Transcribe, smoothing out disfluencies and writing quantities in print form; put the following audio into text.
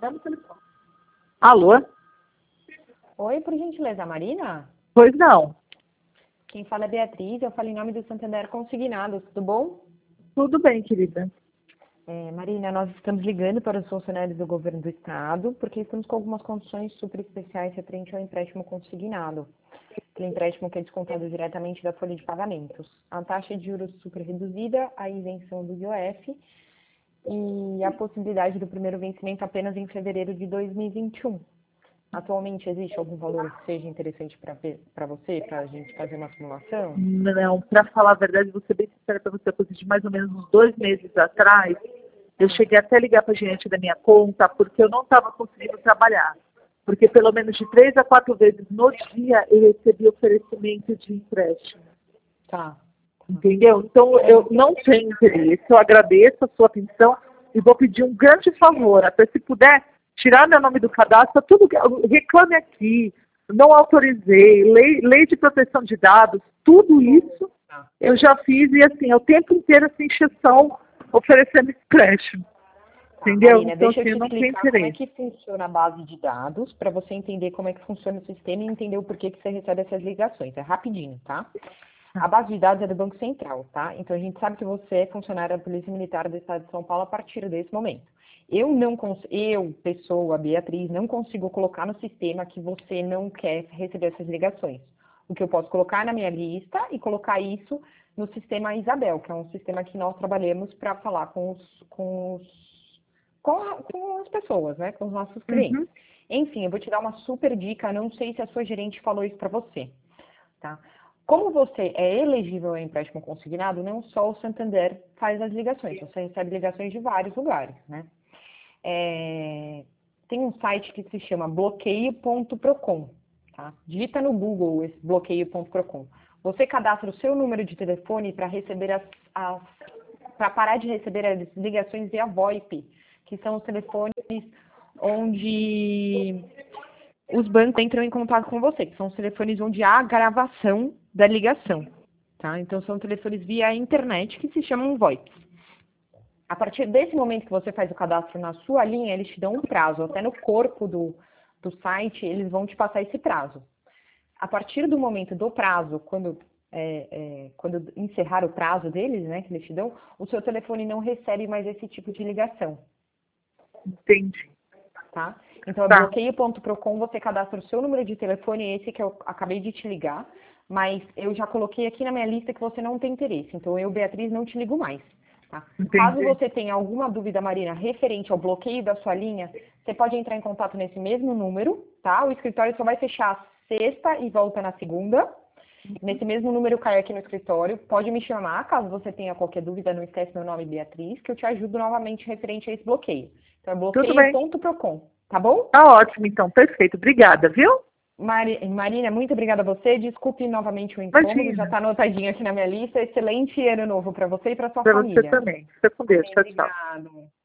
Dá no telefone. Alô? Oi, por gentileza, Marina? Pois não. Quem fala é Beatriz, eu falo em nome do Santander Consignados, tudo bom? Tudo bem, querida. Marina, nós estamos ligando para os funcionários do governo do estado, porque estamos com algumas condições super especiais referente ao empréstimo consignado. Aquele empréstimo que é descontado diretamente da folha de pagamentos. A taxa de juros super reduzida, a isenção do IOF e a possibilidade do primeiro vencimento apenas em fevereiro de 2021. Atualmente existe algum valor que seja interessante para você, para a gente fazer uma simulação? Não, para falar a verdade, vou ser bem sincera para você, coisa de mais ou menos uns 2 meses atrás, eu cheguei até a ligar para a gerente da minha conta, porque eu não estava conseguindo trabalhar. Porque pelo menos de 3 a 4 vezes no dia eu recebi oferecimento de empréstimo. Tá. Entendeu? Então eu não tenho interesse. Eu agradeço a sua atenção e vou pedir um grande favor, até se puder tirar meu nome do cadastro, tudo reclame aqui, não autorizei, lei de proteção de dados, tudo isso eu já fiz e assim, o tempo inteiro essa encheção oferecendo empréstimo. Entendeu? Marina, Então deixa eu assim, te eu não tenho explicar como é interesse. que funciona a base de dados, para você entender como é que funciona o sistema e entender o porquê que você recebe essas ligações. É rapidinho, tá? A base de dados é do Banco Central, tá? Então a gente sabe que você é funcionário da Polícia Militar do Estado de São Paulo a partir desse momento. Pessoa, Beatriz, não consigo colocar no sistema que você não quer receber essas ligações. O que eu posso colocar na minha lista e colocar isso no sistema Isabel, que é um sistema que nós trabalhamos para falar com as pessoas, né? Com os nossos clientes. Uhum. Enfim, eu vou te dar uma super dica, não sei se a sua gerente falou isso para você, tá? Como você é elegível a empréstimo consignado, não só o Santander faz as ligações, você recebe ligações de vários lugares, né? Tem um site que se chama bloqueio.procon, tá? Digita no Google esse bloqueio.procon. Você cadastra o seu número de telefone para receber para parar de receber as ligações via VoIP, que são os telefones onde os bancos entram em contato com você, que são os telefones onde há gravação da ligação, tá? Então são telefones via internet que se chamam VoIP. A partir desse momento que você faz o cadastro na sua linha, eles te dão um prazo. Até no corpo do site, eles vão te passar esse prazo. A partir do momento do prazo, quando encerrar o prazo deles, né, que eles te dão, o seu telefone não recebe mais esse tipo de ligação. Entendi. Tá? Então, é Tá. bloqueio.procon, você cadastra o seu número de telefone, esse que eu acabei de te ligar, mas eu já coloquei aqui na minha lista que você não tem interesse. Então, eu, Beatriz, não te ligo mais. Tá? Caso você tenha alguma dúvida, Marina, referente ao bloqueio da sua linha, você pode entrar em contato nesse mesmo número, tá? O escritório só vai fechar sexta e volta na segunda. Nesse mesmo número cai aqui no escritório. Pode me chamar, caso você tenha qualquer dúvida, não esquece meu nome, Beatriz, que eu te ajudo novamente referente a esse bloqueio. Então é Tudo bem. bloqueio.procon, tá bom? Tá ótimo, então. Perfeito. Obrigada, viu? Marina, muito obrigada a você. Desculpe novamente o incômodo, já Imagina. está anotadinho aqui na minha lista. Excelente ano novo para você e para sua Para você família. também. Fica com Deus. Tchau, tchau. Obrigado.